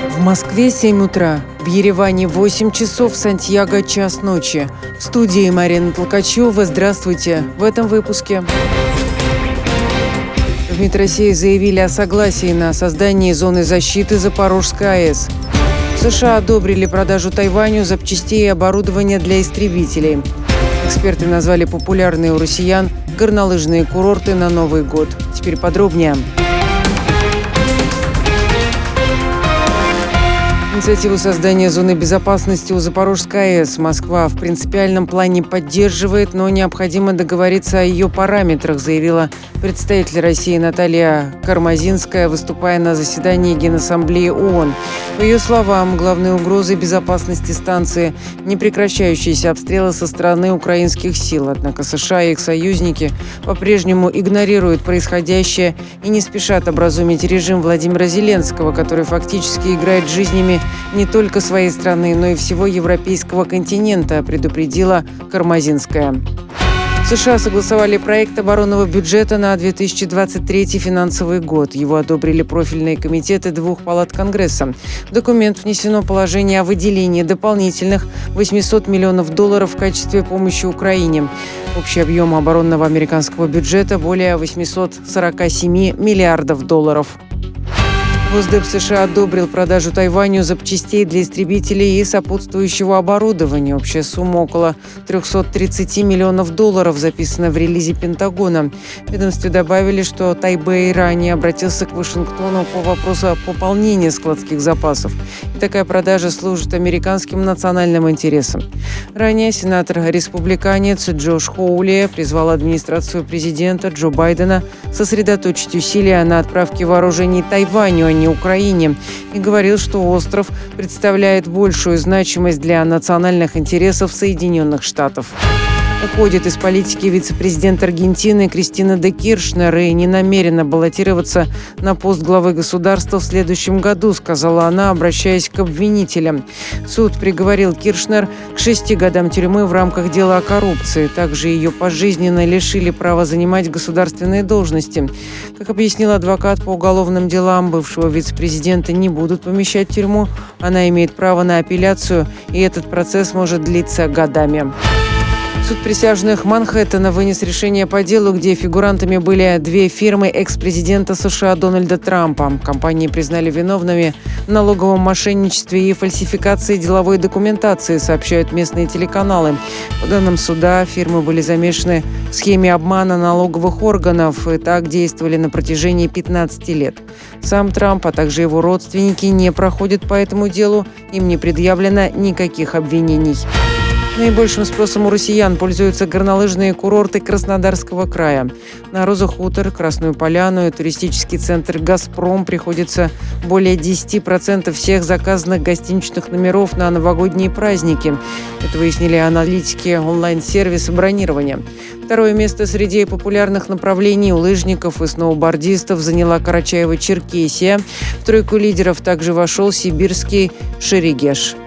В Москве 7 утра, в Ереване 8 часов, в Сантьяго час ночи. В студии Марина Толкачева. Здравствуйте. В этом выпуске. В МИД России заявили о согласии на создание зоны защиты Запорожской АЭС. США одобрили продажу Тайваню запчастей и оборудования для истребителей. Эксперты назвали популярные у россиян горнолыжные курорты на Новый год. Теперь подробнее. Инициативу создания зоны безопасности у Запорожской АЭС Москва в принципиальном плане поддерживает, но необходимо договориться о ее параметрах, заявила представитель России Наталья Кармазинская, выступая на заседании Генассамблеи ООН. По ее словам, главной угрозой безопасности станции – непрекращающиеся обстрелы со стороны украинских сил. Однако США и их союзники по-прежнему игнорируют происходящее и не спешат образумить режим Владимира Зеленского, который фактически играет жизнями не только своей страны, но и всего европейского континента, предупредила Кармазинская. США согласовали проект оборонного бюджета на 2023 финансовый год. Его одобрили профильные комитеты двух палат Конгресса. В документ внесено положение о выделении дополнительных $800 миллионов в качестве помощи Украине. Общий объем оборонного американского бюджета более $847 миллиардов. Госдеп США одобрил продажу Тайваню запчастей для истребителей и сопутствующего оборудования. Общая сумма около $330 миллионов, записана в релизе Пентагона. В ведомстве добавили, что Тайбэй ранее обратился к Вашингтону по вопросу о пополнении складских запасов. И такая продажа служит американским национальным интересам. Ранее сенатор-республиканец Джош Хоули призвал администрацию президента Джо Байдена сосредоточить усилия на отправке вооружений Тайваню, а не Украине, и говорил, что остров представляет большую значимость для национальных интересов Соединенных Штатов. Уходит из политики вице-президент Аргентины Кристина де Киршнер и не намерена баллотироваться на пост главы государства в следующем году, сказала она, обращаясь к обвинителям. Суд приговорил Киршнер к 6 годам тюрьмы в рамках дела о коррупции. Также ее пожизненно лишили права занимать государственные должности. Как объяснил адвокат по уголовным делам, бывшего вице-президента не будут помещать в тюрьму. Она имеет право на апелляцию, и этот процесс может длиться годами. Суд присяжных Манхэттена вынес решение по делу, где фигурантами были две фирмы экс-президента США Дональда Трампа. Компании признали виновными в налоговом мошенничестве и фальсификации деловой документации, сообщают местные телеканалы. По данным суда, фирмы были замешаны в схеме обмана налоговых органов и так действовали на протяжении 15 лет. Сам Трамп, а также его родственники не проходят по этому делу, им не предъявлено никаких обвинений. Наибольшим спросом у россиян пользуются горнолыжные курорты Краснодарского края. На Роза-Хутор, Красную Поляну и туристический центр «Газпром» приходится более 10% всех заказанных гостиничных номеров на новогодние праздники. Это выяснили аналитики онлайн-сервиса бронирования. Второе место среди популярных направлений у лыжников и сноубордистов заняла Карачаево-Черкесия. В тройку лидеров также вошел сибирский Шерегеш.